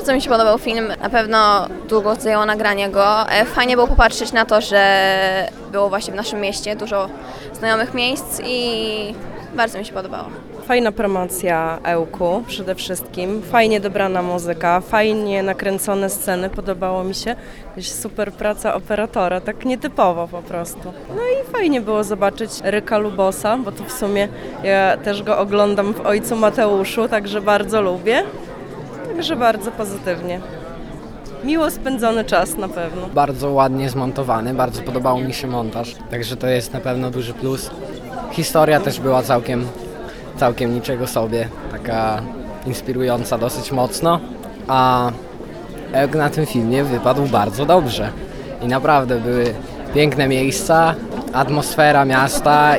Bardzo mi się podobał film, na pewno długo zajęło nagranie go. Fajnie było popatrzeć na to, że było właśnie w naszym mieście dużo znajomych miejsc i bardzo mi się podobało. Fajna promocja Ełku przede wszystkim, fajnie dobrana muzyka, fajnie nakręcone sceny, podobało mi się. Jakaś super praca operatora, tak nietypowo po prostu. No i fajnie było zobaczyć Ryka Lubosa, bo to w sumie ja też go oglądam w Ojcu Mateuszu, także bardzo lubię. Także bardzo pozytywnie. Miło spędzony czas na pewno. Bardzo ładnie zmontowany, bardzo podobał mi się montaż, także to jest na pewno duży plus. Historia też była całkiem niczego sobie, taka inspirująca dosyć mocno, a Ełk na tym filmie wypadł bardzo dobrze i naprawdę były piękne miejsca, atmosfera miasta